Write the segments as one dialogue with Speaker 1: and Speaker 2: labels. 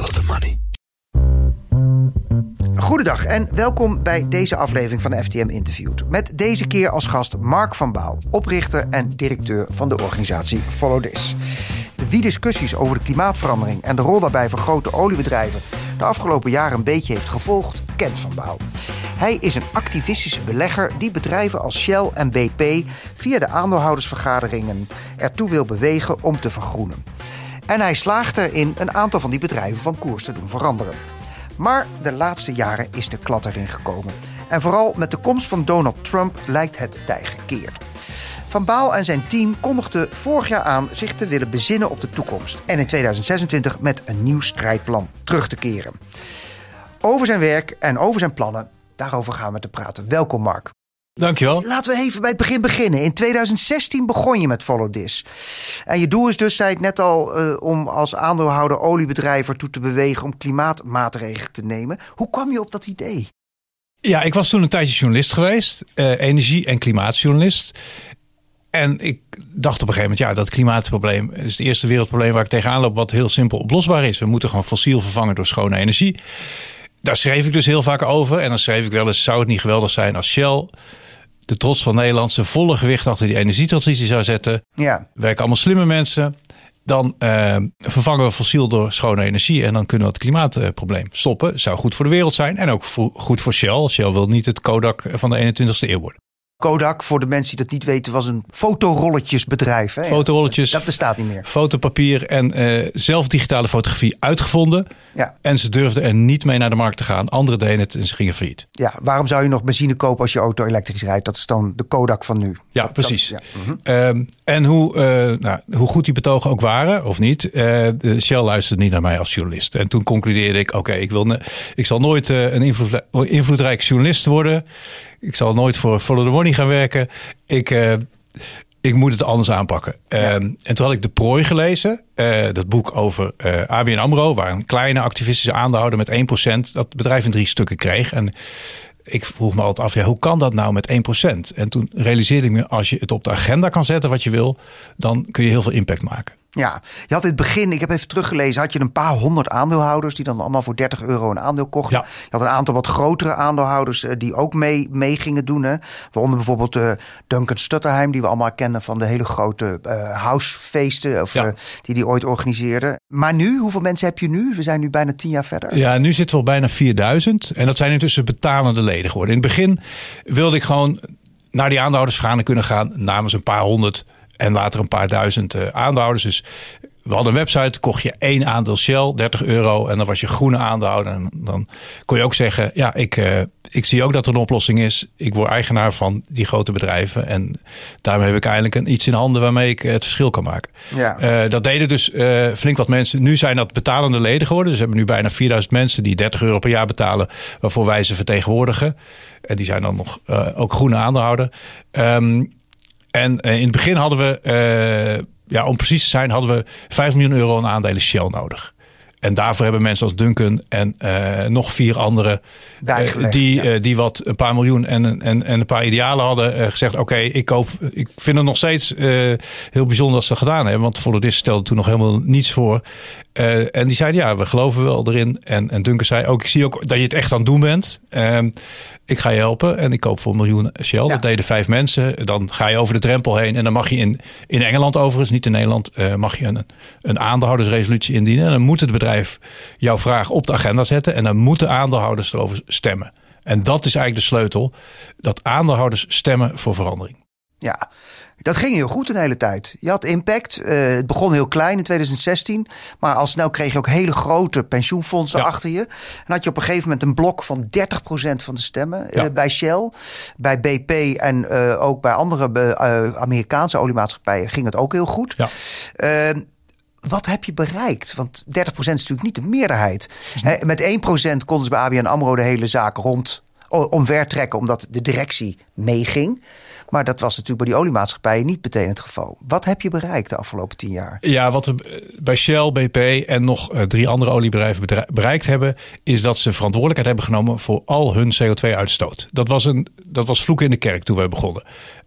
Speaker 1: Follow the money.
Speaker 2: Goedendag en welkom bij deze aflevering van de FTM Interviewd. Met deze keer als gast Mark van Baal, oprichter en directeur van de organisatie Follow This. Wie discussies over de klimaatverandering en de rol daarbij van grote oliebedrijven de afgelopen jaren een beetje heeft gevolgd, kent Van Baal. Hij is een activistische belegger die bedrijven als Shell en BP via de aandeelhoudersvergaderingen ertoe wil bewegen om te vergroenen. En hij slaagt erin een aantal van die bedrijven van koers te doen veranderen. Maar de laatste jaren is de klad erin gekomen. En vooral met de komst van Donald Trump lijkt het tij gekeerd. Van Baal en zijn team kondigden vorig jaar aan zich te willen bezinnen op de toekomst. En in 2026 met een nieuw strijdplan terug te keren. Over zijn werk en over zijn plannen, daarover gaan we te praten. Welkom Mark.
Speaker 3: Dankjewel.
Speaker 2: Laten we even bij het begin beginnen. In 2016 begon je met Follow This. En je doel is dus, zei ik net al, om als aandeelhouder oliebedrijven ertoe te bewegen om klimaatmaatregelen te nemen. Hoe kwam je op dat idee?
Speaker 3: Ja, ik was toen een tijdje journalist geweest. Energie- en klimaatjournalist. En ik dacht op een gegeven moment, ja, dat klimaatprobleem is het eerste wereldprobleem waar ik tegenaan loop, wat heel simpel oplosbaar is. We moeten gewoon fossiel vervangen door schone energie. Daar schreef ik dus heel vaak over. En dan schreef ik wel eens, zou het niet geweldig zijn als Shell, de trots van Nederland, zijn volle gewicht achter die energietransitie zou zetten. Ja. Werken allemaal slimme mensen. Dan vervangen we fossiel door schone energie. En dan kunnen we het klimaatprobleem stoppen. Zou goed voor de wereld zijn. En ook goed voor Shell. Shell wil niet het Kodak van de 21ste eeuw worden.
Speaker 2: Kodak, voor de mensen die dat niet weten, was een fotorolletjesbedrijf. Hè?
Speaker 3: Fotorolletjes.
Speaker 2: Dat bestaat niet meer.
Speaker 3: Fotopapier en zelf digitale fotografie uitgevonden. Ja. En ze durfden er niet mee naar de markt te gaan. Anderen deden het en ze gingen failliet.
Speaker 2: Ja, waarom zou je nog benzine kopen als je auto elektrisch rijdt? Dat is dan de Kodak van nu.
Speaker 3: Ja, precies. En hoe goed die betogen ook waren, of niet. Shell luisterde niet naar mij als journalist. En toen concludeerde ik, oké, ik zal nooit een invloedrijke journalist worden. Ik zal nooit voor Follow the Money gaan werken. Ik moet het anders aanpakken. En toen had ik De Prooi gelezen. Dat boek over ABN AMRO. Waar een kleine activistische aandeelhouder met 1% dat bedrijf in 3 stukken kreeg. En ik vroeg me altijd af, ja, hoe kan dat nou met 1%? En toen realiseerde ik me, als je het op de agenda kan zetten wat je wil, dan kun je heel veel impact maken.
Speaker 2: Ja, je had in het begin, ik heb even teruggelezen, had je een paar honderd aandeelhouders die dan allemaal voor €30 een aandeel kochten. Ja. Je had een aantal wat grotere aandeelhouders die ook mee gingen doen. Hè. Waaronder bijvoorbeeld Duncan Stutterheim, die we allemaal kennen van de hele grote housefeesten die ooit organiseerde. Maar nu, hoeveel mensen heb je nu? We zijn nu bijna 10 jaar verder.
Speaker 3: Ja, nu zitten we al bijna 4000. En dat zijn intussen betalende leden geworden. In het begin wilde ik gewoon naar die aandeelhoudersvergadering kunnen gaan namens een paar honderd. En later een paar duizend aandeelhouders. Dus we hadden een website, kocht je 1 aandeel Shell, €30. En dan was je groene aandeelhouder. En dan kon je ook zeggen, ja, ik zie ook dat er een oplossing is. Ik word eigenaar van die grote bedrijven. En daarmee heb ik eindelijk iets in handen waarmee ik het verschil kan maken. Ja. Dat deden dus flink wat mensen. Nu zijn dat betalende leden geworden. Dus we hebben nu bijna 4000 mensen die €30 per jaar betalen. Waarvoor wij ze vertegenwoordigen. En die zijn dan nog ook groene aandeelhouder. En in het begin hadden we, om precies te zijn, hadden we €5 miljoen aan aandelen Shell nodig. En daarvoor hebben mensen als Duncan en nog 4 anderen die wat een paar miljoen en een paar idealen hadden gezegd, oké, ik vind het nog steeds heel bijzonder dat ze dat gedaan hebben. Want Follow This stelde toen nog helemaal niets voor. En die zeiden, ja, we geloven wel erin. En Duncan zei ook, ik zie ook dat je het echt aan het doen bent. Ik ga je helpen en ik koop voor $1 miljoen Shell. Ja. Dat deden 5 mensen. Dan ga je over de drempel heen. En dan mag je in Engeland overigens, niet in Nederland, mag je een aandeelhoudersresolutie indienen. En dan moet het bedrijf jouw vraag op de agenda zetten. En dan moeten aandeelhouders erover stemmen. En dat is eigenlijk de sleutel. Dat aandeelhouders stemmen voor verandering.
Speaker 2: Ja, dat ging heel goed een hele tijd. Je had impact. Het begon heel klein in 2016. Maar al snel kreeg je ook hele grote pensioenfondsen achter je. En had je op een gegeven moment een blok van 30% van de stemmen bij Shell. Bij BP en ook bij andere Amerikaanse oliemaatschappijen ging het ook heel goed. Ja. Wat heb je bereikt? Want 30% is natuurlijk niet de meerderheid. Met 1% konden ze bij ABN AMRO de hele zaak omver trekken, omdat de directie meeging. Maar dat was natuurlijk bij die oliemaatschappijen niet meteen het geval. Wat heb je bereikt de afgelopen 10 jaar? Ja,
Speaker 3: wat we bij Shell, BP en nog 3 andere oliebedrijven bereikt hebben, is dat ze verantwoordelijkheid hebben genomen voor al hun CO2-uitstoot. Dat was vloeken in de kerk toen wij begonnen.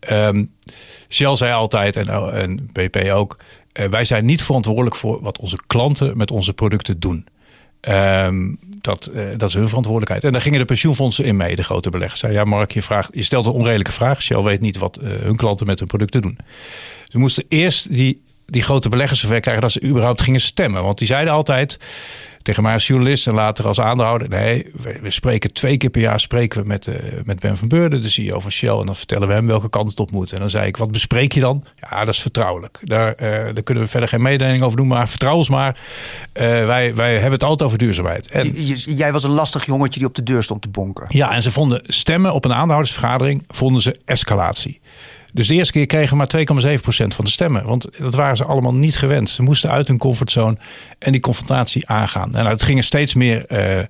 Speaker 3: Shell zei altijd, en BP ook, wij zijn niet verantwoordelijk voor wat onze klanten met onze producten doen. Dat is hun verantwoordelijkheid. En daar gingen de pensioenfondsen in mee, de grote beleggers. Ja, Mark, je stelt een onredelijke vraag. Shell weet niet wat hun klanten met hun producten doen. Ze moesten eerst die grote beleggers zover krijgen dat ze überhaupt gingen stemmen. Want die zeiden altijd tegen mij als journalist en later als aandeelhouder: nee, we spreken 2 keer per jaar met Ben van Beurden, de CEO van Shell. En dan vertellen we hem welke kant het op moet. En dan zei ik: wat bespreek je dan? Ja, dat is vertrouwelijk. Daar kunnen we verder geen mededeling over doen, maar vertrouw ons maar. Wij hebben het altijd over duurzaamheid. En
Speaker 2: jij was een lastig jongetje die op de deur stond te bonken.
Speaker 3: Ja, en ze vonden stemmen op een aandeelhoudersvergadering vonden ze escalatie. Dus de eerste keer kregen we maar 2,7% van de stemmen. Want dat waren ze allemaal niet gewend. Ze moesten uit hun comfortzone en die confrontatie aangaan. En het gingen steeds meer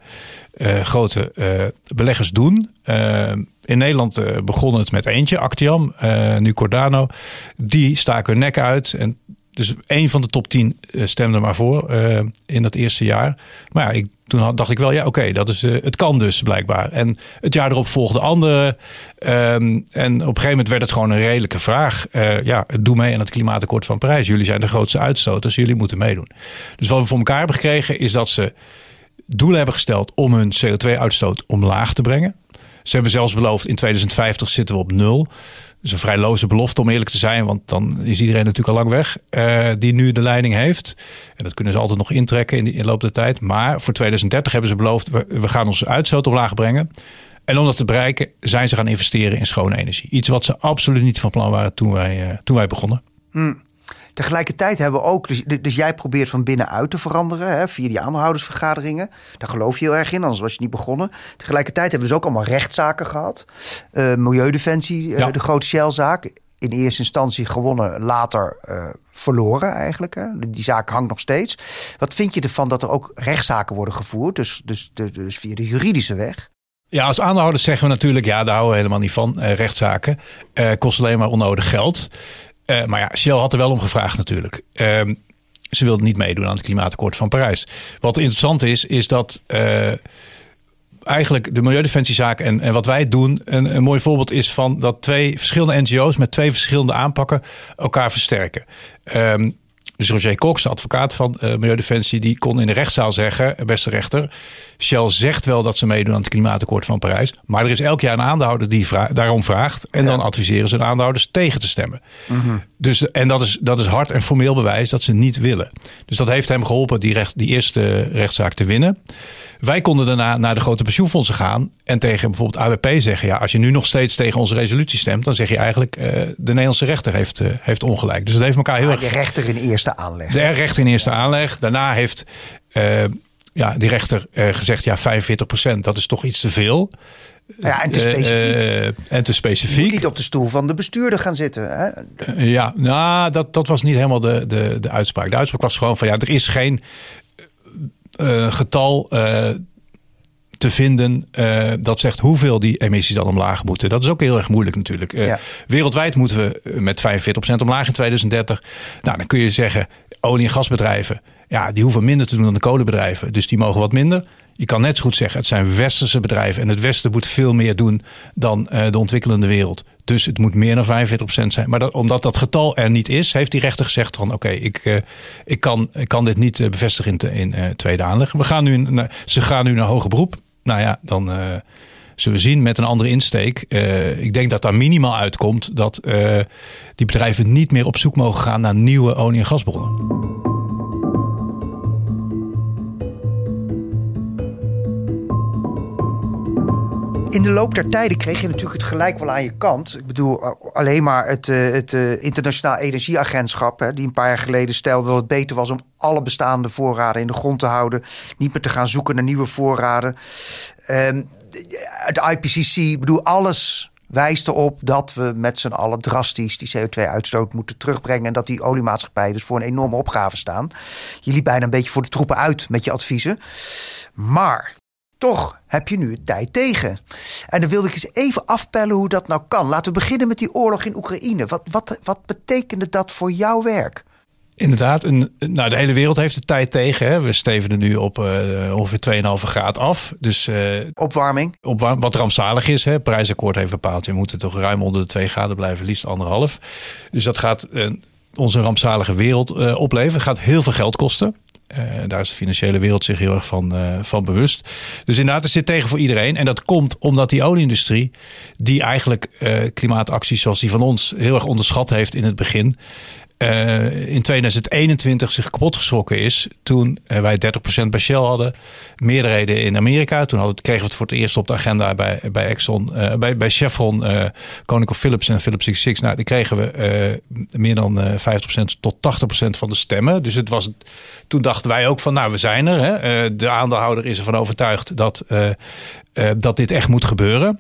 Speaker 3: grote beleggers doen. In Nederland begon het met eentje, Actiam, nu Cordano. Die staken hun nek uit. En dus 1 van de top 10 stemde maar voor in dat eerste jaar. Maar ja, toen dacht ik wel, ja, oké, dat is het kan dus blijkbaar. En het jaar erop volgden andere. En op een gegeven moment werd het gewoon een redelijke vraag. Doe mee aan het klimaatakkoord van Parijs. Jullie zijn de grootste uitstoters, jullie moeten meedoen. Dus wat we voor elkaar hebben gekregen is dat ze doelen hebben gesteld om hun CO2-uitstoot omlaag te brengen. Ze hebben zelfs beloofd, in 2050 zitten we op 0. Dat is een vrij loze belofte om eerlijk te zijn. Want dan is iedereen natuurlijk al lang weg die nu de leiding heeft. En dat kunnen ze altijd nog intrekken in de loop der tijd. Maar voor 2030 hebben ze beloofd, we gaan onze uitstoot omlaag brengen. En om dat te bereiken zijn ze gaan investeren in schone energie. Iets wat ze absoluut niet van plan waren toen wij begonnen.
Speaker 2: Tegelijkertijd hebben we ook, dus jij probeert van binnenuit te veranderen, hè, via die aandeelhoudersvergaderingen. Daar geloof je heel erg in, anders was je niet begonnen. Tegelijkertijd hebben we dus ook allemaal rechtszaken gehad. Milieudefensie, de grote Shell-zaak. In eerste instantie gewonnen, later verloren eigenlijk. Hè. Die zaak hangt nog steeds. Wat vind je ervan dat er ook rechtszaken worden gevoerd? Dus via de juridische weg?
Speaker 3: Ja, als aandeelhouders zeggen we natuurlijk, ja, daar houden we helemaal niet van. Rechtszaken kost alleen maar onnodig geld. Maar ja, Shell had er wel om gevraagd natuurlijk. Ze wilden niet meedoen aan het klimaatakkoord van Parijs. Wat interessant is dat eigenlijk de milieudefensiezaak en wat wij doen een mooi voorbeeld is van dat 2 verschillende NGO's met 2 verschillende aanpakken elkaar versterken. Dus Roger Cox, de advocaat van Milieudefensie, die kon in de rechtszaal zeggen, beste rechter, Shell zegt wel dat ze meedoen aan het klimaatakkoord van Parijs, maar er is elk jaar een aandeelhouder die daarom vraagt en dan adviseren ze de aandeelhouders tegen te stemmen. Mm-hmm. Dus, en dat is hard en formeel bewijs dat ze niet willen. Dus dat heeft hem geholpen die eerste rechtszaak te winnen. Wij konden daarna naar de grote pensioenfondsen gaan en tegen bijvoorbeeld ABP zeggen, ja, als je nu nog steeds tegen onze resolutie stemt, dan zeg je eigenlijk de Nederlandse rechter heeft ongelijk. Dus dat heeft elkaar heel erg.
Speaker 2: De rechter in eerste aanleg.
Speaker 3: De rechter in eerste aanleg. Daarna heeft die rechter gezegd, ja, 45%, dat is toch iets te veel.
Speaker 2: Ja, en te specifiek. Je moet niet op de stoel van de bestuurder gaan zitten. Hè?
Speaker 3: Dat was niet helemaal de uitspraak. De uitspraak was gewoon van, ja, er is geen getal te vinden dat zegt hoeveel die emissies dan omlaag moeten. Dat is ook heel erg moeilijk natuurlijk. Wereldwijd moeten we met 45% omlaag in 2030. Nou, dan kun je zeggen, olie- en gasbedrijven, ja, die hoeven minder te doen dan de kolenbedrijven. Dus die mogen wat minder. Je kan net zo goed zeggen, het zijn westerse bedrijven. En het Westen moet veel meer doen dan de ontwikkelende wereld. Dus het moet meer dan 45% zijn. Maar omdat dat getal er niet is, heeft die rechter gezegd van oké, ik kan dit niet bevestigen in tweede aanleg. Ze gaan nu naar hoger beroep. Nou ja, dan zullen we zien met een andere insteek. Ik denk dat daar minimaal uitkomt dat die bedrijven niet meer op zoek mogen gaan naar nieuwe olie- en gasbronnen.
Speaker 2: In de loop der tijden kreeg je natuurlijk het gelijk wel aan je kant. Ik bedoel, alleen maar het Internationaal Energieagentschap, die een paar jaar geleden stelde dat het beter was om alle bestaande voorraden in de grond te houden. Niet meer te gaan zoeken naar nieuwe voorraden. Het IPCC, ik bedoel, alles wijst erop dat we met z'n allen drastisch die CO2-uitstoot moeten terugbrengen. En dat die oliemaatschappijen dus voor een enorme opgave staan. Je liep bijna een beetje voor de troepen uit met je adviezen. Maar toch heb je nu het tijd tegen. En dan wilde ik eens even afpellen hoe dat nou kan. Laten we beginnen met die oorlog in Oekraïne. Wat betekende dat voor jouw werk?
Speaker 3: Inderdaad, de hele wereld heeft de tijd tegen. Hè. We stevenen nu op ongeveer 2,5 graden af. Dus,
Speaker 2: opwarming.
Speaker 3: Wat rampzalig is. Het Parijsakkoord heeft bepaald, je moet er toch ruim onder de 2 graden blijven, liefst 1,5. Dus dat gaat onze rampzalige wereld opleveren. Het gaat heel veel geld kosten. Daar is de financiële wereld zich heel erg van bewust. Dus inderdaad, er zit tegen voor iedereen. En dat komt omdat die olieindustrie, die eigenlijk klimaatacties zoals die van ons heel erg onderschat heeft in het begin, in 2021 zich kapotgeschrokken is. Toen wij 30% bij Shell hadden. Meerderheden in Amerika. Toen kregen we het voor het eerst op de agenda bij Exxon. Bij Chevron, Koninklijke Phillips en Phillips 66. Nou, die kregen we meer dan 50% tot 80% van de stemmen. Dus toen dachten wij ook van, nou, we zijn er. Hè. De aandeelhouder is ervan overtuigd dat dit echt moet gebeuren.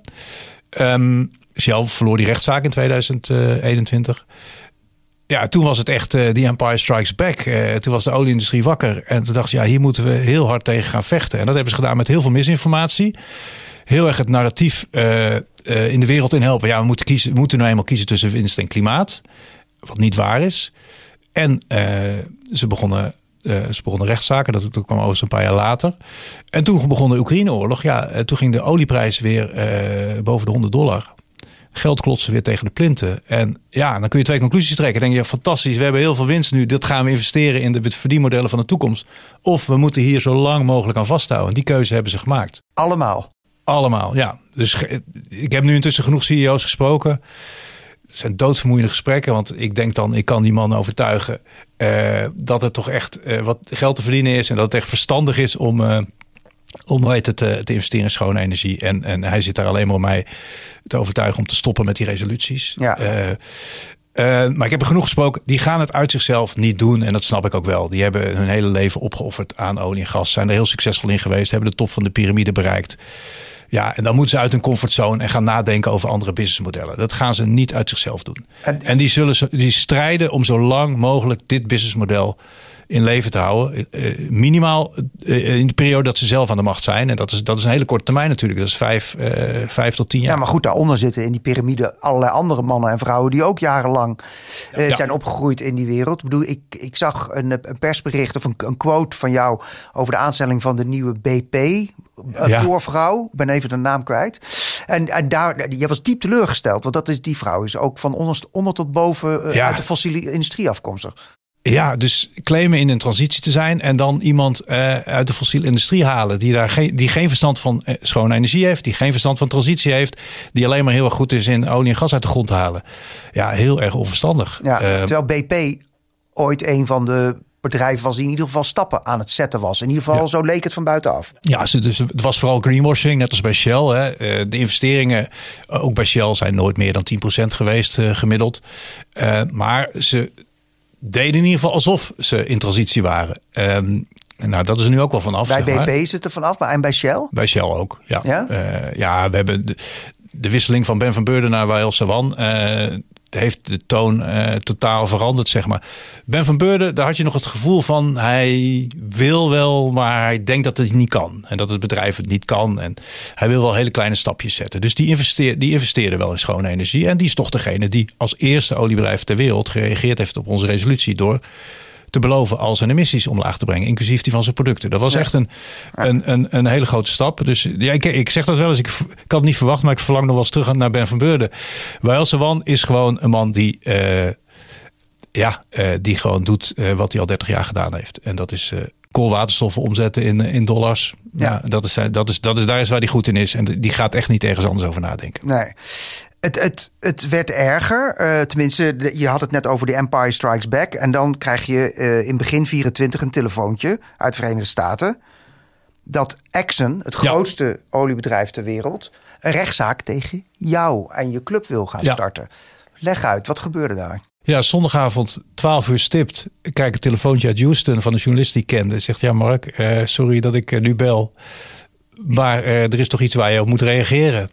Speaker 3: Shell verloor die rechtszaak in 2021. Ja, toen was het echt The Empire Strikes Back. Toen was de olieindustrie wakker. En toen dachten ze, hier moeten we heel hard tegen gaan vechten. En dat hebben ze gedaan met heel veel misinformatie. Heel erg het narratief in de wereld in helpen. Ja, we moeten nou eenmaal kiezen tussen winst en klimaat. Wat niet waar is. En ze begonnen rechtszaken. Dat kwam overigens een paar jaar later. En toen begon de Oekraïne-oorlog. Ja, toen ging de olieprijs weer boven de $100. Geld klotsen weer tegen de plinten. En ja, dan kun je twee conclusies trekken. Dan denk je, fantastisch, we hebben heel veel winst nu. Dat gaan we investeren in de verdienmodellen van de toekomst. Of we moeten hier zo lang mogelijk aan vasthouden. En die keuze hebben ze gemaakt. Allemaal, ja. Dus ik heb nu intussen genoeg CEO's gesproken. Het zijn doodvermoeiende gesprekken. Want ik denk dan, ik kan die man overtuigen dat er toch echt wat geld te verdienen is. En dat het echt verstandig is om te investeren in schone energie. En hij zit daar alleen maar om mij te overtuigen om te stoppen met die resoluties.
Speaker 2: Ja.
Speaker 3: Maar ik heb er genoeg gesproken. Die gaan het uit zichzelf niet doen. En dat snap ik ook wel. Die hebben hun hele leven opgeofferd aan olie en gas. Zijn er heel succesvol in geweest. Hebben de top van de piramide bereikt. Ja, en dan moeten ze uit hun comfortzone en gaan nadenken over andere businessmodellen. Dat gaan ze niet uit zichzelf doen. En die strijden om zo lang mogelijk dit businessmodel in leven te houden. Minimaal in de periode dat ze zelf aan de macht zijn. En dat is een hele korte termijn natuurlijk. Dat is 5 tot 10 jaar.
Speaker 2: Ja, maar goed, daaronder zitten in die piramide allerlei andere mannen en vrouwen die ook jarenlang zijn opgegroeid in die wereld. Ik bedoel, ik zag een persbericht of een quote van jou over de aanstelling van de nieuwe BP. Voorvrouw, ik ben even de naam kwijt. En daar, je was diep teleurgesteld, want die vrouw is ook van onder tot boven uit de fossiele industrie afkomstig.
Speaker 3: Ja, dus claimen in een transitie te zijn en dan iemand uit de fossiele industrie halen die geen verstand van schone energie heeft, die geen verstand van transitie heeft, die alleen maar heel erg goed is in olie en gas uit de grond te halen. Ja, heel erg onverstandig.
Speaker 2: Ja, terwijl BP ooit een van de bedrijven was die in ieder geval stappen aan het zetten was. In ieder geval, zo leek het van buitenaf. Ja,
Speaker 3: dus het was vooral greenwashing, net als bij Shell. Hè. De investeringen, ook bij Shell, zijn nooit meer dan 10% geweest gemiddeld. Maar ze deden in ieder geval alsof ze in transitie waren. Nou, dat is er nu ook wel vanaf.
Speaker 2: Bij BP is het er vanaf, maar en bij Shell?
Speaker 3: Bij Shell ook, ja. Ja, we hebben de wisseling van Ben van Beurden naar Wael Sawan heeft de toon totaal veranderd, zeg maar. Ben van Beurden, daar had je nog het gevoel van, hij wil wel, maar hij denkt dat het niet kan. En dat het bedrijf het niet kan. En hij wil wel hele kleine stapjes zetten. Dus die investeerde wel in schone energie. En die is toch degene die als eerste oliebedrijf ter wereld gereageerd heeft op onze resolutie door te beloven al zijn emissies omlaag te brengen, inclusief die van zijn producten. Dat was echt een hele grote stap. Dus ja, ik zeg dat wel eens. Ik had het niet verwacht, maar ik verlang nog wel eens terug naar Ben van Beurden. Wael Sawan is gewoon een man die gewoon doet wat hij al 30 jaar gedaan heeft. En dat is koolwaterstoffen omzetten in dollars. Ja. Daar is waar hij goed in is. En die gaat echt niet ergens anders over nadenken.
Speaker 2: Nee. Het werd erger. Tenminste, je had het net over The Empire Strikes Back. En dan krijg je in begin 24 een telefoontje uit de Verenigde Staten dat Exxon, het grootste oliebedrijf ter wereld, een rechtszaak tegen jou en je club wil gaan starten. Leg uit, wat gebeurde daar?
Speaker 3: Ja, zondagavond 12 uur stipt. Ik krijg een telefoontje uit Houston van een journalist die ik kende. Zegt, ja Mark, sorry dat ik nu bel. Maar er is toch iets waar je op moet reageren.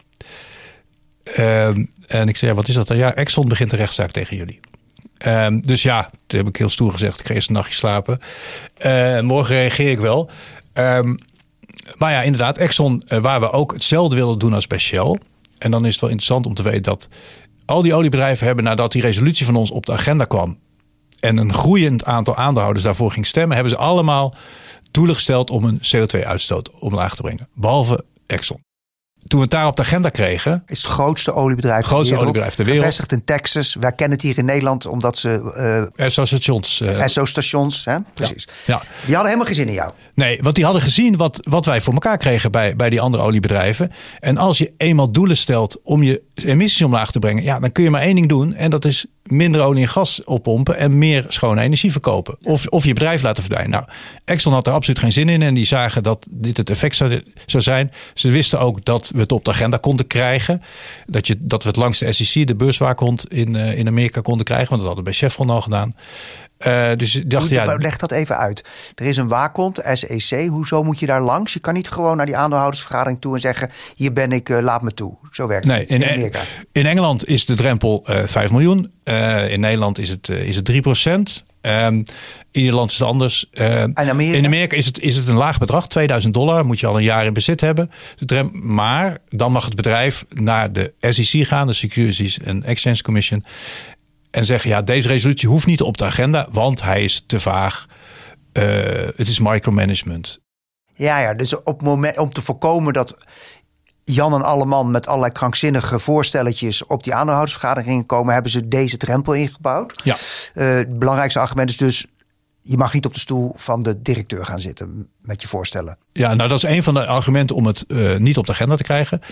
Speaker 3: En ik zei, wat is dat dan? Ja, Exxon begint een rechtszaak tegen jullie. Dus ja, toen heb ik heel stoer gezegd, ik ga eerst een nachtje slapen. Morgen reageer ik wel. Maar ja, inderdaad, Exxon, waar we ook hetzelfde willen doen als bij Shell. En dan is het wel interessant om te weten dat al die oliebedrijven hebben, nadat die resolutie van ons op de agenda kwam en een groeiend aantal aandeelhouders daarvoor ging stemmen, hebben ze allemaal doelen gesteld om hun CO2-uitstoot omlaag te brengen. Behalve Exxon. toen we het daar op de agenda kregen...
Speaker 2: Is het grootste oliebedrijf
Speaker 3: ter wereld.
Speaker 2: Gevestigd in Texas. Wij kennen het hier in Nederland omdat ze...
Speaker 3: Esso-stations.
Speaker 2: Esso-stations, hè? Precies.
Speaker 3: Ja.
Speaker 2: Die hadden helemaal geen zin in jou.
Speaker 3: Nee, want die hadden gezien wat wij voor elkaar kregen bij die andere oliebedrijven. En als je eenmaal doelen stelt om je emissies omlaag te brengen... ja, dan kun je maar één ding doen. En dat is minder olie en gas oppompen en meer schone energie verkopen. Of je bedrijf laten verdwijnen. Nou, Exxon had er absoluut geen zin in. En die zagen dat dit het effect zou zijn. Ze wisten ook dat we het op de agenda konden krijgen. Dat we het langs de SEC, de beurswaakhond in Amerika konden krijgen. Want dat hadden we bij Chevron al gedaan. Dus ik dacht,
Speaker 2: leg dat even uit. Er is een waakhond, SEC. Hoezo moet je daar langs? Je kan niet gewoon naar die aandeelhoudersvergadering toe en zeggen... hier ben ik, laat me toe. Zo werkt het in Amerika.
Speaker 3: In Engeland is de drempel 5 miljoen. In Nederland is het 3%. In Ierland is het anders. In Amerika is het een laag bedrag, $2000. Moet je al een jaar in bezit hebben. Maar dan mag het bedrijf naar de SEC gaan, de Securities and Exchange Commission... en zeggen, ja, deze resolutie hoeft niet op de agenda... want hij is te vaag. Het is micromanagement.
Speaker 2: Ja, dus op het moment om te voorkomen dat Jan en Alleman... met allerlei krankzinnige voorstelletjes op die aandeelhoudersvergadering gingen komen... hebben ze deze drempel ingebouwd.
Speaker 3: Ja.
Speaker 2: Het belangrijkste argument is dus... je mag niet op de stoel van de directeur gaan zitten met je voorstellen. Ja,
Speaker 3: nou dat is een van de argumenten om het niet op de agenda te krijgen...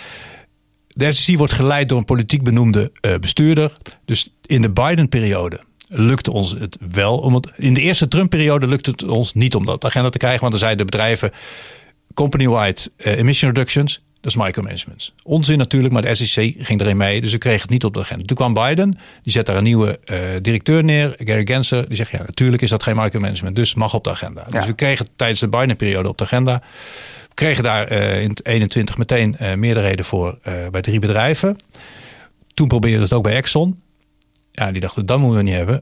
Speaker 3: De SEC wordt geleid door een politiek benoemde bestuurder. Dus in de Biden-periode lukte ons het wel. In de eerste Trump-periode lukte het ons niet om dat op de agenda te krijgen. Want dan zeiden de bedrijven company-wide emission reductions. Dat is micromanagement. Onzin natuurlijk, maar de SEC ging erin mee. Dus we kregen het niet op de agenda. Toen kwam Biden, die zet daar een nieuwe directeur neer. Gary Gensler, die zegt ja, natuurlijk is dat geen micromanagement. Dus mag op de agenda. Ja. Dus we kregen tijdens de Biden-periode op de agenda... kregen daar in 2021 meteen meerderheden voor bij 3 bedrijven. Toen probeerden we het ook bij Exxon. Ja, die dachten, dat moeten we niet hebben.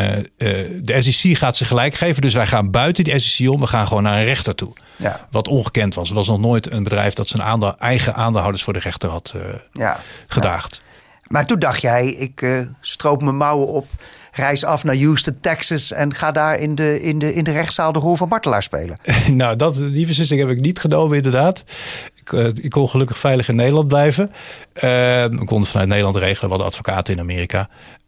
Speaker 3: De SEC gaat ze gelijk geven. Dus wij gaan buiten die SEC om. We gaan gewoon naar een rechter toe. Ja. Wat ongekend was. Er was nog nooit een bedrijf dat zijn eigen aandeelhouders voor de rechter had gedaagd. Ja.
Speaker 2: Maar toen dacht jij, ik stroop mijn mouwen op... reis af naar Houston, Texas... en ga daar in de rechtszaal de rol van martelaar spelen.
Speaker 3: Nou, die beslissing heb ik niet genomen inderdaad. Ik kon gelukkig veilig in Nederland blijven. We konden vanuit Nederland regelen. We hadden advocaten in Amerika.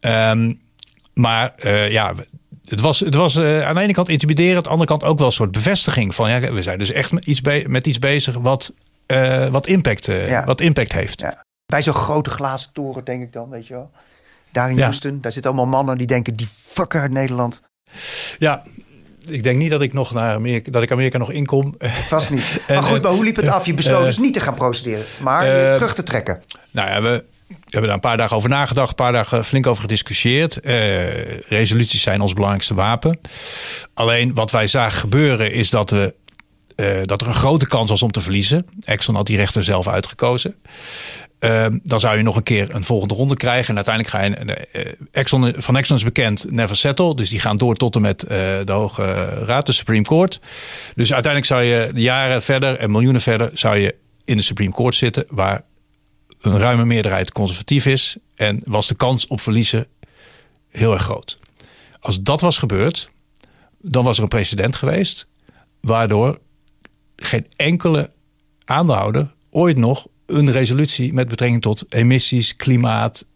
Speaker 3: Het was aan de ene kant intimiderend... aan de andere kant ook wel een soort bevestiging van... ja, we zijn dus echt met iets bezig wat impact heeft. Ja.
Speaker 2: Bij zo'n grote glazen toren denk ik dan, weet je wel... Daar in Houston, daar zitten allemaal mannen die denken... die fucker uit Nederland.
Speaker 3: Ja, ik denk niet dat ik nog naar Amerika nog inkom.
Speaker 2: Vast niet. Maar goed, maar hoe liep het af? Je besloot dus niet te gaan procederen, maar terug te trekken.
Speaker 3: Nou ja, we hebben daar een paar dagen over nagedacht. Een paar dagen flink over gediscussieerd. Resoluties zijn ons belangrijkste wapen. Alleen wat wij zagen gebeuren is dat er een grote kans was om te verliezen. Exxon had die rechter zelf uitgekozen. Dan zou je nog een keer een volgende ronde krijgen. En uiteindelijk ga je... Van Exxon is bekend never settle. Dus die gaan door tot en met de Hoge Raad, de Supreme Court. Dus uiteindelijk zou je jaren verder en miljoenen verder... zou je in de Supreme Court zitten... waar een ruime meerderheid conservatief is. En was de kans op verliezen heel erg groot. Als dat was gebeurd, dan was er een precedent geweest... waardoor geen enkele aandeelhouder ooit nog... een resolutie met betrekking tot emissies, klimaat,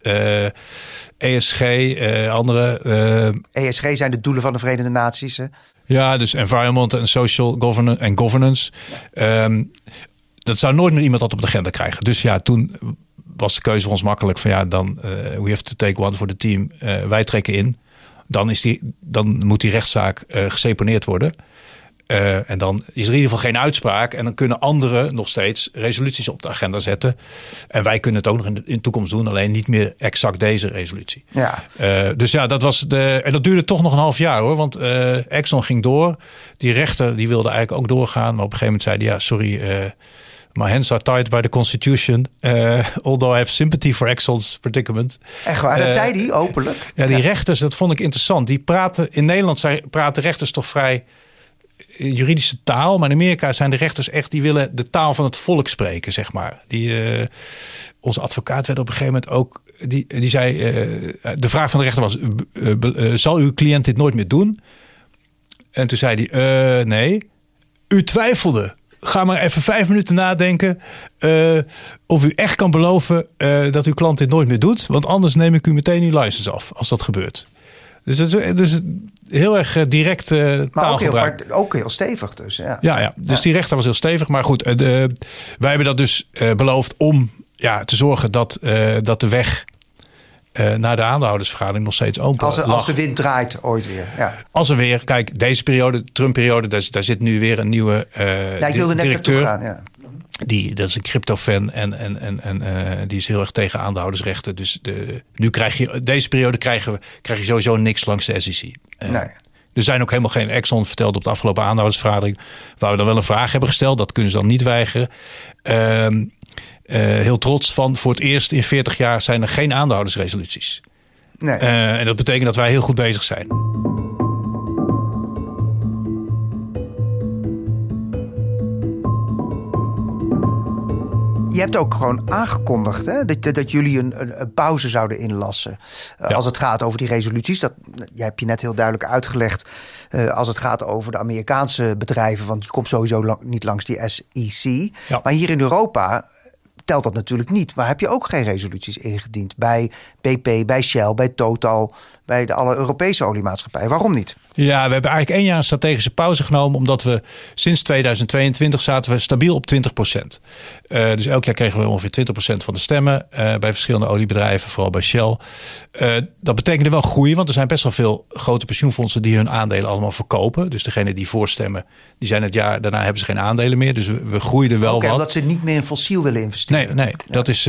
Speaker 3: ESG, andere...
Speaker 2: ESG zijn de doelen van de Verenigde Naties. Hè?
Speaker 3: Ja, dus environment en social governance. Ja. Dat zou nooit meer iemand dat op de agenda krijgen. Dus ja, toen was de keuze voor ons makkelijk van ja, dan we have to take one for the team. Wij trekken in. Dan moet die rechtszaak geseponeerd worden. En dan is er in ieder geval geen uitspraak. En dan kunnen anderen nog steeds resoluties op de agenda zetten. En wij kunnen het ook nog in de toekomst doen. Alleen niet meer exact deze resolutie. Ja. Dus ja, dat was en dat duurde toch nog een half jaar hoor. Want Exxon ging door. Die rechter die wilde eigenlijk ook doorgaan. Maar op een gegeven moment zei hij ja, sorry... My hands are tied by the Constitution. Although I have sympathy for Exxon's predicament.
Speaker 2: Echt waar, dat zei hij openlijk?
Speaker 3: Ja, die rechters, dat vond ik interessant. Die praten in Nederland praten rechters toch vrij... juridische taal, maar in Amerika zijn de rechters echt... die willen de taal van het volk spreken, zeg maar. Onze advocaat werd op een gegeven moment ook... die zei, de vraag van de rechter was... zal uw cliënt dit nooit meer doen? En toen zei hij, nee. U twijfelde. ga maar even 5 minuten nadenken of u echt kan beloven dat uw klant dit nooit meer doet. Want anders neem ik u meteen uw license af als dat gebeurt. Dus heel erg direct taalgebruik.
Speaker 2: Maar ook heel stevig dus. Ja.
Speaker 3: Ja. Dus die rechter was heel stevig. Maar goed, wij hebben dat dus beloofd om te zorgen dat de weg naar de aandeelhoudersvergadering nog steeds open lag.
Speaker 2: Als de wind draait ooit weer. Ja.
Speaker 3: Als er weer, kijk, deze periode, Trump-periode, daar zit nu weer een nieuwe
Speaker 2: ik wilde net naartoe gaan, ja.
Speaker 3: Dat is een crypto-fan en die is heel erg tegen aandeelhoudersrechten. Dus deze periode krijg je sowieso niks langs de SEC.
Speaker 2: Nee.
Speaker 3: Er zijn ook helemaal geen Exxon verteld op de afgelopen aandeelhoudersvergadering, waar we dan wel een vraag hebben gesteld. Dat kunnen ze dan niet weigeren. Heel trots van voor het eerst in 40 jaar zijn er geen aandeelhoudersresoluties. Nee. En dat betekent dat wij heel goed bezig zijn.
Speaker 2: Je hebt ook gewoon aangekondigd dat jullie een pauze zouden inlassen. Als het gaat over die resoluties. Jij hebt je net heel duidelijk uitgelegd. Als het gaat over de Amerikaanse bedrijven. Want je komt sowieso niet langs die SEC. Ja. Maar hier in Europa telt dat natuurlijk niet. Maar heb je ook geen resoluties ingediend bij BP, bij Shell, bij Total, bij alle Europese oliemaatschappijen? Waarom niet?
Speaker 3: Ja, we hebben eigenlijk 1 jaar een strategische pauze genomen, omdat we sinds 2022 zaten we stabiel op 20%. Dus elk jaar kregen we ongeveer 20% van de stemmen bij verschillende oliebedrijven, vooral bij Shell. Dat betekende wel groei, want er zijn best wel veel grote pensioenfondsen die hun aandelen allemaal verkopen. Dus degene die voorstemmen, die zijn het jaar daarna hebben ze geen aandelen meer. Dus we groeiden wel wat.
Speaker 2: Omdat ze niet meer in fossiel willen investeren.
Speaker 3: Nee, dat is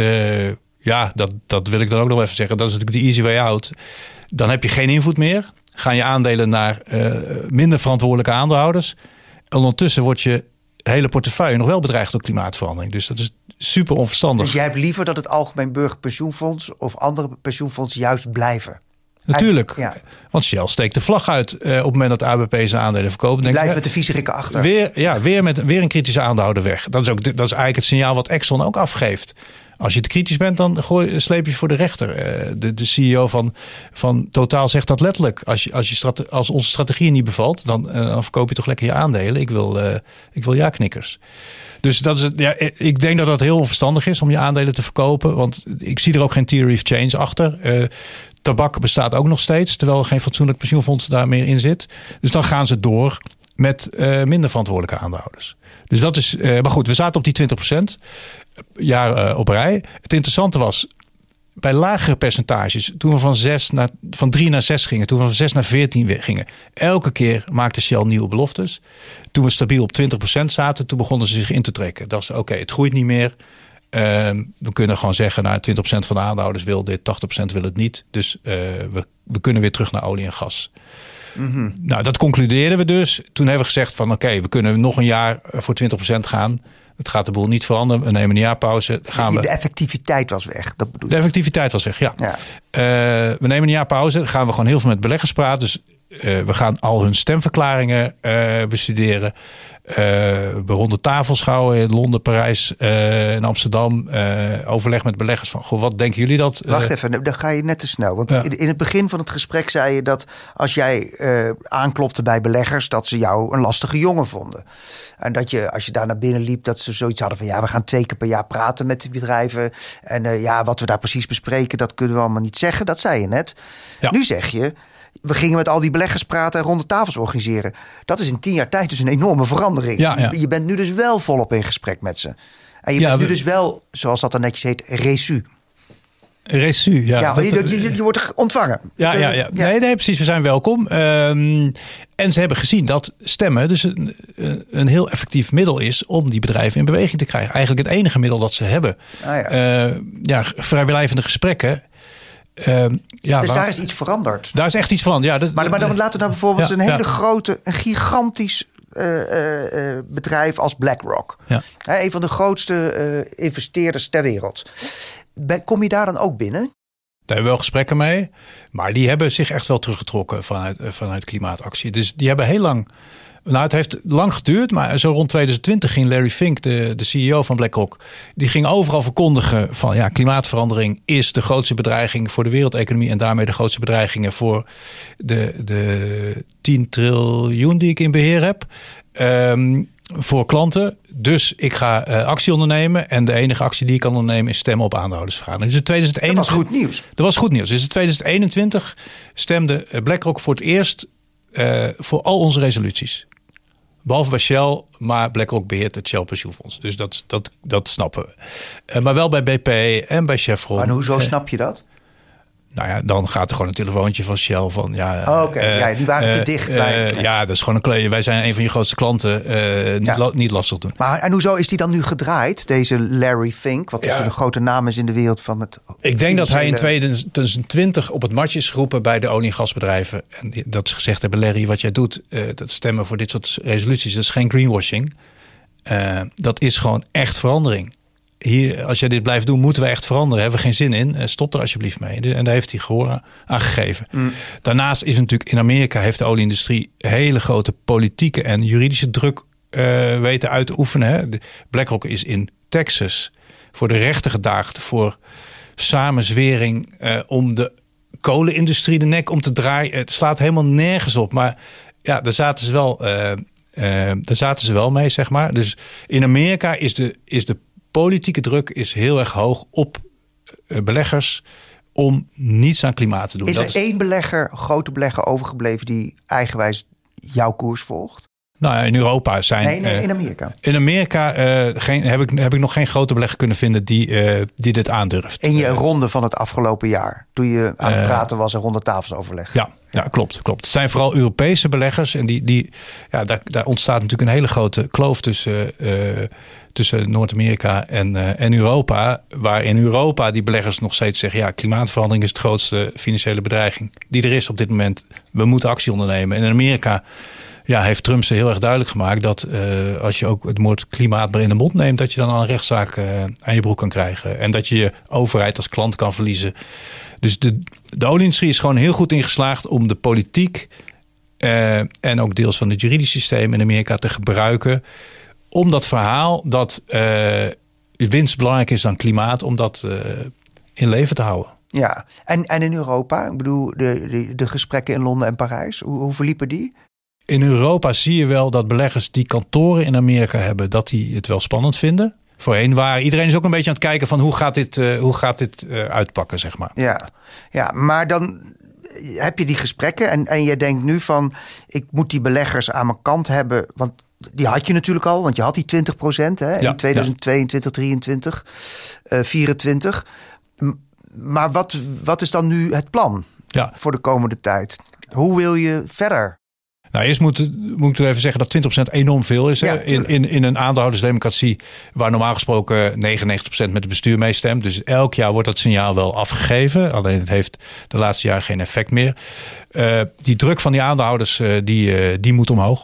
Speaker 3: dat wil ik dan ook nog even zeggen. Dat is natuurlijk de easy way out. Dan heb je geen invloed meer. Gaan je aandelen naar minder verantwoordelijke aandeelhouders. En ondertussen wordt je hele portefeuille nog wel bedreigd door klimaatverandering. Dus dat is super onverstandig.
Speaker 2: Dus jij hebt liever dat het Algemeen Burgerpensioenfonds of andere pensioenfondsen juist blijven?
Speaker 3: Natuurlijk. Ja. Want Shell steekt de vlag uit op het moment dat ABP zijn aandelen verkoopt.
Speaker 2: Blijf met de viezerikken achter.
Speaker 3: Weer een kritische aandeelhouder weg. Dat is eigenlijk het signaal wat Exxon ook afgeeft. Als je te kritisch bent, dan sleep je voor de rechter. De CEO van Total zegt dat letterlijk. Als onze strategie niet bevalt, dan verkoop je toch lekker je aandelen. Ik wil ja-knikkers. Dus dat is ik denk dat dat heel onverstandig is om je aandelen te verkopen. Want ik zie er ook geen theory of change achter. Tabak bestaat ook nog steeds, terwijl er geen fatsoenlijk pensioenfonds daar meer in zit. Dus dan gaan ze door met minder verantwoordelijke aandeelhouders. Dus dat is. Maar goed, we zaten op die 20% jaar op rij. Het interessante was, bij lagere percentages, toen we van 3 naar 6 gingen, toen we van 6 naar 14 gingen, elke keer maakte Shell nieuwe beloftes. Toen we stabiel op 20% zaten, toen begonnen ze zich in te trekken. Dat is oké, het groeit niet meer. We kunnen gewoon zeggen, 20% van de aandeelhouders wil dit, 80% wil het niet. Dus we kunnen weer terug naar olie en gas. Mm-hmm. Nou, dat concludeerden we dus. Toen hebben we gezegd van we kunnen nog een jaar voor 20% gaan. Het gaat de boel niet veranderen. We nemen een jaarpauze.
Speaker 2: De effectiviteit was weg. Dat bedoel je?
Speaker 3: De effectiviteit was weg, ja. We nemen een jaar pauze. Dan gaan we gewoon heel veel met beleggers praten. Dus we gaan al hun stemverklaringen bestuderen. We ronden tafels houden in Londen, Parijs en Amsterdam. Overleg met beleggers van, wat denken jullie dat?
Speaker 2: Wacht even, dan ga je net te snel. Want in het begin van het gesprek zei je dat als jij aanklopte bij beleggers, dat ze jou een lastige jongen vonden. En dat je, als je daar naar binnen liep, dat ze zoiets hadden van we gaan 2 keer per jaar praten met die bedrijven. En wat we daar precies bespreken, dat kunnen we allemaal niet zeggen. Dat zei je net. Ja. Nu zeg je, we gingen met al die beleggers praten en ronde tafels organiseren. Dat is in 10 jaar tijd dus een enorme verandering. Ja. Je bent nu dus wel volop in gesprek met ze. En je bent nu dus wel, zoals dat dan netjes heet, reçu.
Speaker 3: Reçu, ja.
Speaker 2: Je wordt ontvangen.
Speaker 3: Ja. Nee, precies. We zijn welkom. En ze hebben gezien dat stemmen dus een heel effectief middel is om die bedrijven in beweging te krijgen. Eigenlijk het enige middel dat ze hebben. Vrijblijvende gesprekken.
Speaker 2: Daar is iets veranderd.
Speaker 3: Daar is echt iets veranderd. Ja,
Speaker 2: maar dan laten we nou bijvoorbeeld een hele grote, een gigantisch bedrijf als BlackRock. Ja. Een van de grootste investeerders ter wereld. Kom je daar dan ook binnen?
Speaker 3: Daar hebben we wel gesprekken mee. Maar die hebben zich echt wel teruggetrokken vanuit klimaatactie. Dus die hebben heel lang. Nou, het heeft lang geduurd, maar zo rond 2020 ging Larry Fink, de CEO van BlackRock, die ging overal verkondigen van klimaatverandering is de grootste bedreiging voor de wereldeconomie en daarmee de grootste bedreigingen voor de 10 triljoen die ik in beheer heb. voor klanten. Dus ik ga actie ondernemen. En de enige actie die ik kan ondernemen is stemmen op aandeelhoudersvergadering. Dus in 2021,
Speaker 2: dat was goed nieuws.
Speaker 3: Dat was goed nieuws. Dus in 2021 stemde BlackRock voor het eerst voor al onze resoluties. Behalve bij Shell, maar BlackRock beheert het Shell pensioenfonds. Dus dat snappen we. Maar wel bij BP en bij Chevron.
Speaker 2: Maar hoezo snap je dat?
Speaker 3: Nou ja, dan gaat er gewoon een telefoontje van Shell van
Speaker 2: Oké. Die waren te dicht bij.
Speaker 3: Ja, dat is gewoon een kleur. Wij zijn een van je grootste klanten. Niet lastig doen.
Speaker 2: Maar en hoezo is die dan nu gedraaid? Deze Larry Fink, wat dus een grote naam is in de wereld van het.
Speaker 3: Ik denk dat hij in 2020 op het matje is geroepen bij de olie- en gasbedrijven. En dat ze gezegd hebben: Larry, wat jij doet, dat stemmen voor dit soort resoluties, dat is geen greenwashing. Dat is gewoon echt verandering. Hier, als jij dit blijft doen, moeten we echt veranderen. Hebben we geen zin in. Stop er alsjeblieft mee. En daar heeft hij gehoor aan gegeven. Daarnaast is natuurlijk in Amerika heeft de olieindustrie hele grote politieke en juridische druk weten uit te oefenen. Hè. BlackRock is in Texas voor de rechter gedaagd voor samenzwering om de kolenindustrie de nek om te draaien. Het slaat helemaal nergens op. Maar ja, daar zaten ze wel mee, zeg maar. Dus in Amerika is de politieke druk is heel erg hoog op beleggers om niets aan klimaat te doen.
Speaker 2: Is er één grote belegger overgebleven die eigenwijs jouw koers volgt?
Speaker 3: Nou ja, in Europa zijn...
Speaker 2: Nee, in Amerika.
Speaker 3: In Amerika heb ik nog geen grote belegger kunnen vinden die dit aandurft.
Speaker 2: In je ronde van het afgelopen jaar, toen je aan het praten was en rond de tafels
Speaker 3: Ja, klopt. Het zijn vooral Europese beleggers. En daar ontstaat natuurlijk een hele grote kloof tussen Noord-Amerika en Europa. Waar in Europa die beleggers nog steeds zeggen: ja, klimaatverandering is het grootste financiële bedreiging die er is op dit moment. We moeten actie ondernemen. En in Amerika heeft Trump ze heel erg duidelijk gemaakt dat als je ook het woord klimaat maar in de mond neemt, dat je dan al een rechtszaak aan je broek kan krijgen. En dat je je overheid als klant kan verliezen. Dus de olieindustrie is gewoon heel goed ingeslaagd om de politiek en ook deels van het juridische systeem in Amerika te gebruiken om dat verhaal dat winst belangrijk is dan klimaat, om dat in leven te houden.
Speaker 2: Ja, en in Europa, ik bedoel de gesprekken in Londen en Parijs, hoe verliepen die?
Speaker 3: In Europa zie je wel dat beleggers die kantoren in Amerika hebben, dat die het wel spannend vinden. Voorheen waren iedereen is ook een beetje aan het kijken van hoe gaat dit uitpakken, zeg maar.
Speaker 2: Ja, maar dan heb je die gesprekken en je denkt nu van, ik moet die beleggers aan mijn kant hebben, want die had je natuurlijk al, want je had die 20% in 2022, 23, 24. Maar wat is dan nu het plan voor de komende tijd? Hoe wil je verder?
Speaker 3: Nou, eerst moet ik er even zeggen dat 20% enorm veel is.
Speaker 2: Ja,
Speaker 3: in een aandeelhoudersdemocratie waar normaal gesproken 99% met het bestuur meestemt. Dus elk jaar wordt dat signaal wel afgegeven. Alleen het heeft de laatste jaren geen effect meer. Die druk van die aandeelhouders die moet omhoog.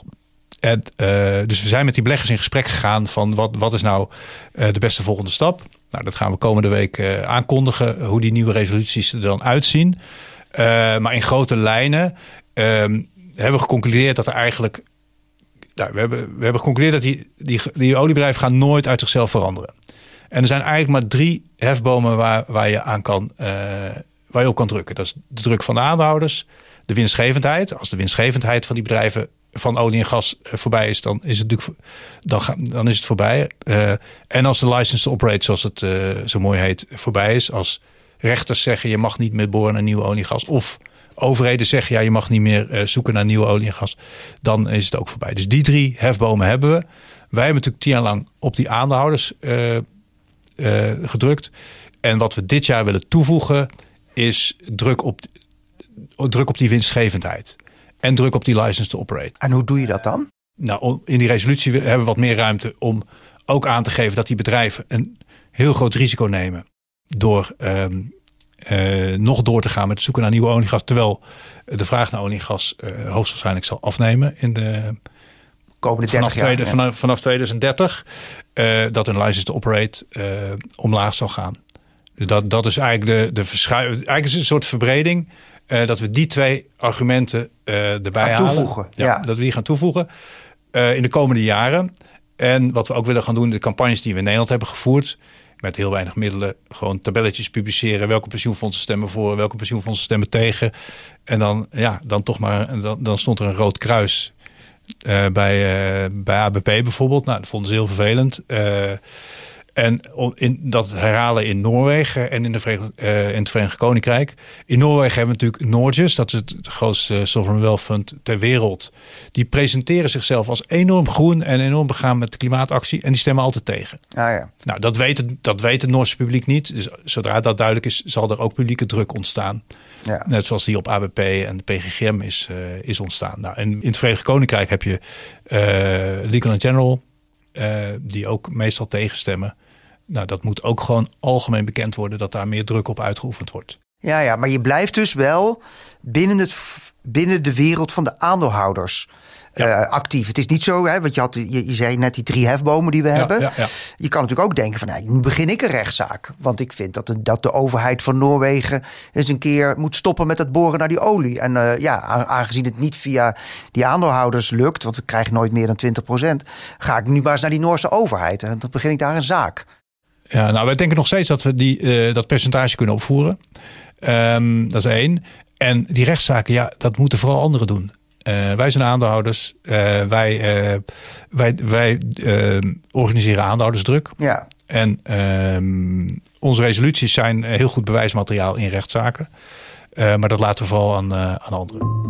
Speaker 3: Dus we zijn met die beleggers in gesprek gegaan van wat is nou de beste volgende stap. Nou, dat gaan we komende week aankondigen, hoe die nieuwe resoluties er dan uitzien. Maar in grote lijnen hebben we geconcludeerd dat er eigenlijk... Nou, we hebben geconcludeerd dat die oliebedrijven gaan nooit uit zichzelf veranderen. En er zijn eigenlijk maar 3 hefbomen waar je aan kan, waar je op kan drukken. Dat is de druk van de aandeelhouders, de winstgevendheid. Als de winstgevendheid van die bedrijven van olie en gas voorbij is, dan is het natuurlijk dan is het voorbij. En als de license to operate, zoals het zo mooi heet, voorbij is. Als rechters zeggen je mag niet meer boren naar nieuwe olie en gas, of overheden zeggen je mag niet meer zoeken naar nieuwe olie en gas, dan is het ook voorbij. Dus die 3 hefbomen hebben we. Wij hebben natuurlijk 10 jaar lang op die aandeelhouders gedrukt. En wat we dit jaar willen toevoegen is druk op die winstgevendheid. En druk op die license to operate.
Speaker 2: En hoe doe je dat dan?
Speaker 3: Nou, in die resolutie hebben we wat meer ruimte om ook aan te geven dat die bedrijven een heel groot risico nemen door nog door te gaan met het zoeken naar nieuwe olie en gas. Terwijl de vraag naar olie en gas hoogstwaarschijnlijk zal afnemen in de
Speaker 2: komende 30 jaar.
Speaker 3: Vanaf 2030. Dat een license to operate omlaag zal gaan. Dus dat is eigenlijk de verschuiving. Eigenlijk is het een soort verbreding. Dat we die 2 argumenten erbij halen.
Speaker 2: Toevoegen.
Speaker 3: Dat we die gaan toevoegen in de komende jaren. En wat we ook willen gaan doen, de campagnes die we in Nederland hebben gevoerd, met heel weinig middelen, gewoon tabelletjes publiceren. Welke pensioenfondsen stemmen voor, welke pensioenfondsen stemmen tegen. En dan stond er een rood kruis Bij ABP bijvoorbeeld. Nou, dat vonden ze heel vervelend. En dat herhalen in Noorwegen en in het Verenigd Koninkrijk. In Noorwegen hebben we natuurlijk Norges. Dat is het grootste sovereign wealth fund ter wereld. Die presenteren zichzelf als enorm groen en enorm begaan met de klimaatactie. En die stemmen altijd tegen.
Speaker 2: Ja.
Speaker 3: Nou, dat weet het Noorse publiek niet. Dus zodra dat duidelijk is, zal er ook publieke druk ontstaan. Ja. Net zoals die op ABP en de PGGM is ontstaan. Nou, en in het Verenigd Koninkrijk heb je Legal & General. Die ook meestal tegenstemmen. Nou, dat moet ook gewoon algemeen bekend worden dat daar meer druk op uitgeoefend wordt.
Speaker 2: Ja, maar je blijft dus wel binnen de wereld van de aandeelhouders actief. Het is niet zo, hè, want je zei net die 3 hefbomen die we hebben. Ja. Je kan natuurlijk ook denken van, nu begin ik een rechtszaak. Want ik vind dat de overheid van Noorwegen eens een keer moet stoppen met het boren naar die olie. En aangezien het niet via die aandeelhouders lukt, want we krijgen nooit meer dan 20%, ga ik nu maar eens naar die Noorse overheid. En dan begin ik daar een zaak.
Speaker 3: Ja, nou, wij denken nog steeds dat we dat percentage kunnen opvoeren. Dat is 1. En die rechtszaken, dat moeten vooral anderen doen. Wij zijn aandeelhouders. Wij organiseren aandeelhoudersdruk. Ja. En onze resoluties zijn heel goed bewijsmateriaal in rechtszaken. Maar dat laten we vooral aan anderen.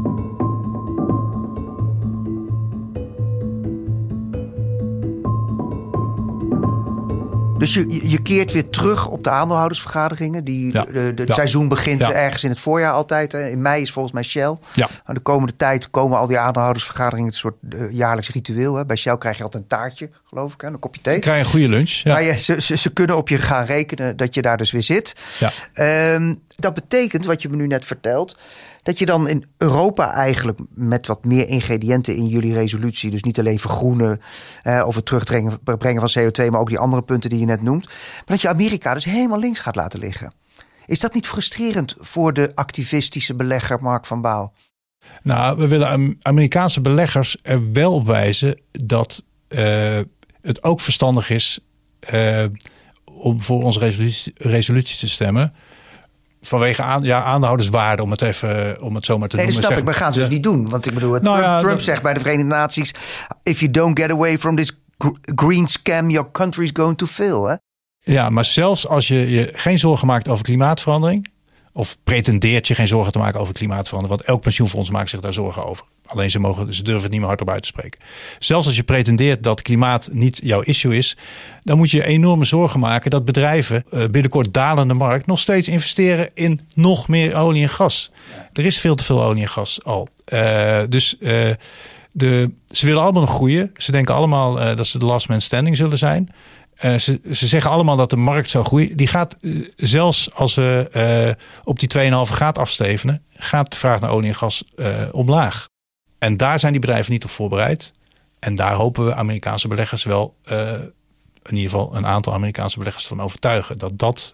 Speaker 2: Dus je keert weer terug op de aandeelhoudersvergaderingen. Het seizoen begint ergens in het voorjaar altijd. In mei is volgens mij Shell. Ja. En de komende tijd komen al die aandeelhoudersvergaderingen. Het soort jaarlijks ritueel. Hè. Bij Shell krijg je altijd een taartje, geloof ik. Hè, een kopje thee.
Speaker 3: Dan krijg je een goede lunch. Ja.
Speaker 2: Maar ze kunnen op je gaan rekenen dat je daar dus weer zit. Ja. Dat betekent, wat je me nu net vertelt, dat je dan in Europa eigenlijk met wat meer ingrediënten in jullie resolutie, dus niet alleen vergroenen of het terugbrengen van CO2, maar ook die andere punten die je net noemt, maar dat je Amerika dus helemaal links gaat laten liggen. Is dat niet frustrerend voor de activistische belegger Mark van Baal?
Speaker 3: Nou, we willen Amerikaanse beleggers er wel op wijzen dat het ook verstandig is om voor onze resolutie te stemmen. Vanwege aandeelhouderswaarde, om het zo maar te noemen.
Speaker 2: Nee, dat snap ik, maar gaan ze dus niet doen. Want ik bedoel, Trump zegt bij de Verenigde Naties, if you don't get away from this green scam, your country is going to fail. Hè?
Speaker 3: Ja, maar zelfs als je geen zorgen maakt over klimaatverandering, of pretendeert je geen zorgen te maken over klimaatverandering, want elk pensioenfonds maakt zich daar zorgen over. Alleen ze durven het niet meer hardop uit te spreken. Zelfs als je pretendeert dat klimaat niet jouw issue is, dan moet je enorme zorgen maken dat bedrijven binnenkort dalende markt nog steeds investeren in nog meer olie en gas. Er is veel te veel olie en gas al. Ze willen allemaal nog groeien. Ze denken allemaal dat ze de last man standing zullen zijn. Ze zeggen allemaal dat de markt zou groeien. Die gaat, zelfs als we op die 2,5 gaat afstevenen, gaat de vraag naar olie en gas omlaag. En daar zijn die bedrijven niet op voorbereid. En daar hopen we Amerikaanse beleggers wel, in ieder geval een aantal Amerikaanse beleggers van overtuigen, dat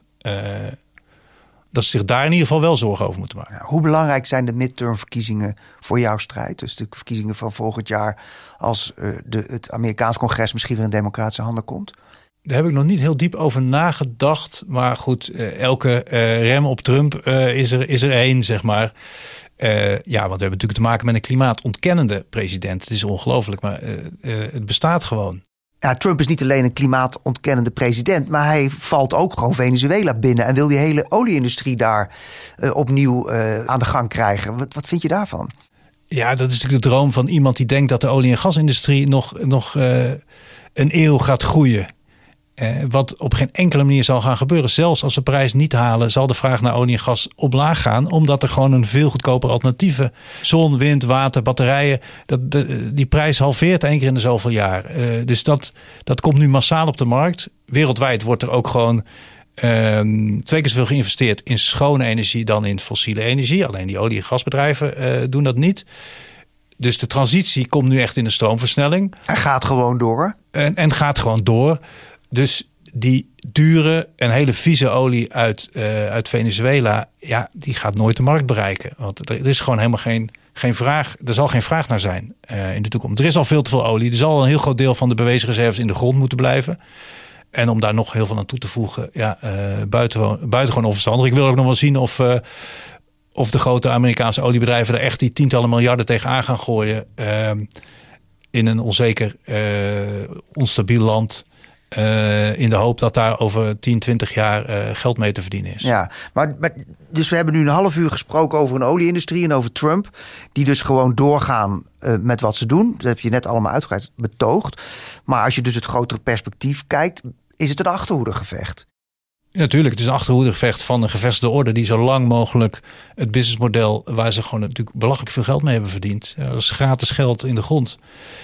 Speaker 3: ze zich daar in ieder geval wel zorgen over moeten maken.
Speaker 2: Ja, hoe belangrijk zijn de midtermverkiezingen voor jouw strijd? Dus de verkiezingen van volgend jaar, als het Amerikaans congres misschien weer in democratische handen komt?
Speaker 3: Daar heb ik nog niet heel diep over nagedacht. Maar goed, elke rem op Trump is er één, zeg maar. Want we hebben natuurlijk te maken met een klimaatontkennende president. Het is ongelooflijk, maar het bestaat gewoon.
Speaker 2: Ja, Trump is niet alleen een klimaatontkennende president, maar hij valt ook gewoon Venezuela binnen en wil die hele olieindustrie daar opnieuw aan de gang krijgen. Wat vind je daarvan?
Speaker 3: Ja, dat is natuurlijk de droom van iemand die denkt dat de olie- en gasindustrie nog een eeuw gaat groeien. Wat op geen enkele manier zal gaan gebeuren. Zelfs als ze prijs niet halen, zal de vraag naar olie en gas omlaag gaan. Omdat er gewoon een veel goedkoper alternatieve zon, wind, water, batterijen. Die prijs halveert 1 keer in de zoveel jaar. Dus dat komt nu massaal op de markt. Wereldwijd wordt er ook gewoon 2 keer zoveel geïnvesteerd in schone energie dan in fossiele energie. Alleen die olie- en gasbedrijven doen dat niet. Dus de transitie komt nu echt in de stroomversnelling.
Speaker 2: En gaat gewoon door.
Speaker 3: En gaat gewoon door. Dus die dure en hele vieze olie uit Venezuela, ja, die gaat nooit de markt bereiken. Want er is gewoon helemaal geen vraag. Er zal geen vraag naar zijn in de toekomst. Er is al veel te veel olie. Er zal een heel groot deel van de bewezen reserves in de grond moeten blijven. En om daar nog heel veel aan toe te voegen, buitengewoon onverstandig. Ik wil ook nog wel zien of de grote Amerikaanse oliebedrijven er echt die tientallen miljarden tegenaan gaan gooien. in een onzeker, onstabiel land. In de hoop dat daar over 10, 20 jaar geld mee te verdienen is.
Speaker 2: Ja, maar dus we hebben nu een half uur gesproken over een olieindustrie en over Trump. Die dus gewoon doorgaan met wat ze doen. Dat heb je net allemaal uitgebreid betoogd. Maar als je dus het grotere perspectief kijkt, is het een achterhoedegevecht.
Speaker 3: Ja, natuurlijk, het is een achterhoedegevecht van een gevestigde orde die zo lang mogelijk het businessmodel waar ze gewoon natuurlijk belachelijk veel geld mee hebben verdiend. Dat is gratis geld in de grond.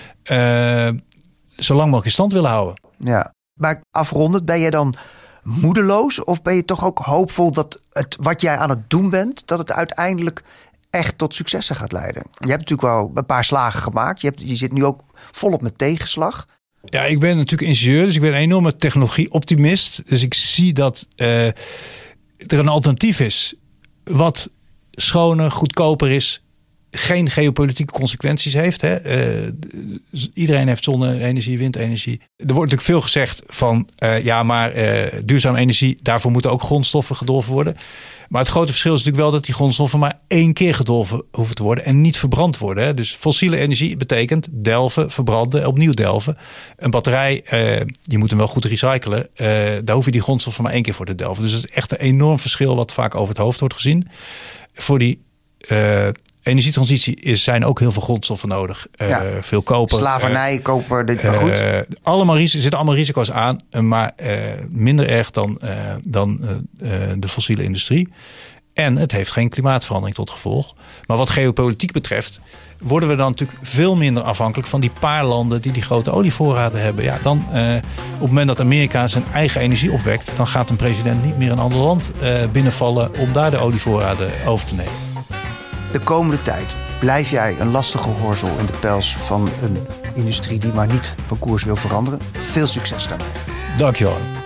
Speaker 3: Zo lang mogelijk in stand willen houden.
Speaker 2: Ja, maar afrondend, ben jij dan moedeloos of ben je toch ook hoopvol dat wat jij aan het doen bent, dat het uiteindelijk echt tot successen gaat leiden? Je hebt natuurlijk wel een paar slagen gemaakt. Je zit nu ook volop met tegenslag.
Speaker 3: Ja, ik ben natuurlijk ingenieur, dus ik ben een enorme technologie-optimist. Dus ik zie dat er een alternatief is wat schoner, goedkoper is, geen geopolitieke consequenties heeft. Hè. Iedereen heeft zonne-energie, windenergie. Er wordt natuurlijk veel gezegd van duurzame energie, daarvoor moeten ook grondstoffen gedolven worden. Maar het grote verschil is natuurlijk wel dat die grondstoffen maar 1 keer gedolven hoeven te worden en niet verbrand worden. Hè. Dus fossiele energie betekent delven, verbranden, opnieuw delven. Een batterij, je moet hem wel goed recyclen. Daar hoef je die grondstoffen maar 1 keer voor te delven. Dus het is echt een enorm verschil wat vaak over het hoofd wordt gezien. Voor die energietransitie zijn ook heel veel grondstoffen nodig. Veel koper.
Speaker 2: Slavernij, koper, dit maar goed.
Speaker 3: Er zitten allemaal risico's aan, maar minder erg dan de fossiele industrie. En het heeft geen klimaatverandering tot gevolg. Maar wat geopolitiek betreft worden we dan natuurlijk veel minder afhankelijk van die paar landen die grote olievoorraden hebben. Ja, dan op het moment dat Amerika zijn eigen energie opwekt, dan gaat een president niet meer een ander land binnenvallen om daar de olievoorraden over te nemen.
Speaker 2: De komende tijd blijf jij een lastige horzel in de pels van een industrie die maar niet van koers wil veranderen. Veel succes daarmee.
Speaker 3: Dank je wel.